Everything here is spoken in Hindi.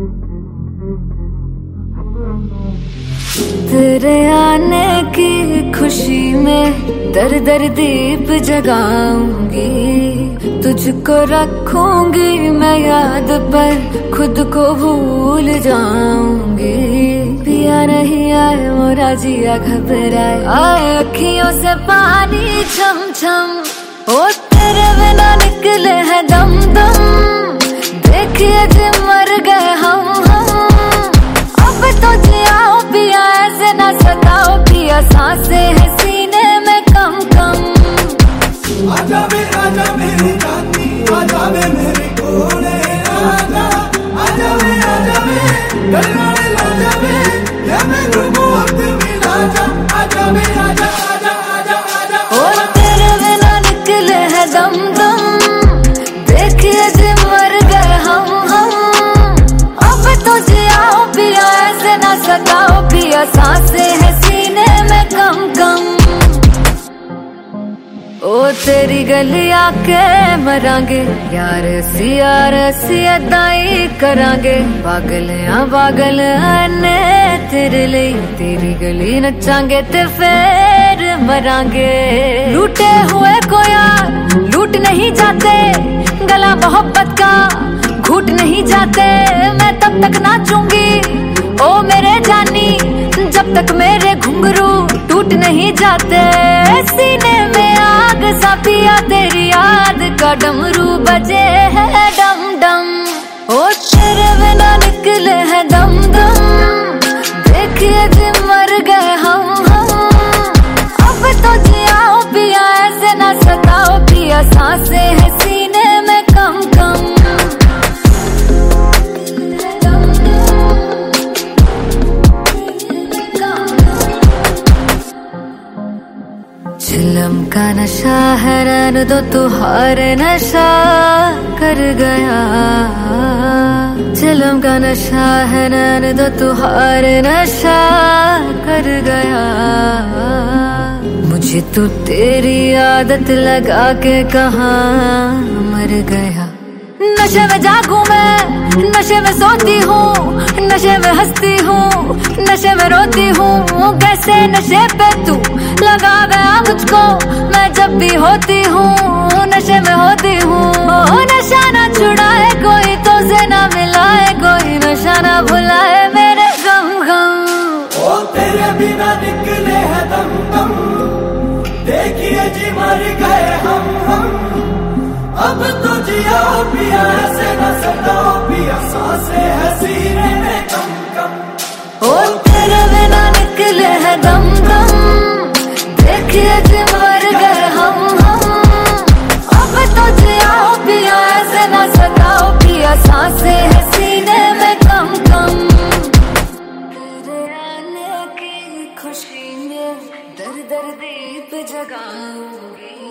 तेरे आने की खुशी में दर दर दीप जगाऊंगी, तुझको रखूंगी मैं याद पर खुद को भूल जाऊंगी। पिया नहीं आए मोरा जिया घबराए, आए अखियों से पानी छम छम। ओ तेरे बिना निकले है दम दम, देखिए जी मर गए हम। अब तो जियाओ पिया ऐसे न सताओ पिया, सांसें है सीने में कम कम। आजा मेरी रानी, आजा मेरे कोने, आजा गलवाने लाजा या मैं घूमूं वक्त मिला जा। आजा ओ तेरे बिना निकले है दम दम, देखिए जी मर गए हम। अब तो जियाओ पिया ऐसे न सताओ पिया, सांसें है सीने में कम कम। ओ तेरी गली आके मरांगे यार सी अदाई करांगे। पागल ने तेरे लिए तेरी गली नचांगे ते फिर मरांगे। लूटे हुए को यार लूट नहीं जाते, गला मोहब्बत का घूट नहीं जाते। मैं तब तक नाचूंगी ओ मेरे जानी, जब तक मेरे घुंघरू टूट नहीं जाते। सीने में आग सा पिया तेरी याद का डमरू बजे है डम डम। ओ तेरे बिना निकले है दम दम, देखिए जी मर गए हम। अब तो जियाओ पिया ऐसे न सताओ पिया, सांसें है सीने में कम कम। चिलम का नशा है रहने दो तुहारे नशा कर गया। चिलम का नशा है रहने दो तुहारे नशा कर गया। मुझे तो तेरी आदत लगा के कहाँ मर गया। नशे में जागूं मैं, नशे में सोती हूँ, नशे में हंसती हूँ, नशे में रोती हूँ। कैसे नशे पे तू लगा गया मुझको, मैं जब भी होती हूँ नशे में होती हूँ। नशा ना छुड़ाए कोई तो से ना मिलाए, कोई नशा ना भुलाए मेरे गम गम। ओ तेरे बिना निकले है दम दम, देखिए जी मर गए हम। अब तो जियाओ पिया ऐसे न सताओ पिया, सांसें है सीने में कम कम। ओ तेरे बिना निकले है दम दम, देखिए जी मर गए हम। अब तो जियाओ पिया ऐसे न सताओ पिया, सांसें है सीने में कम कम। तेरे आने की खुशी में दर दर दीप जगाऊंगी,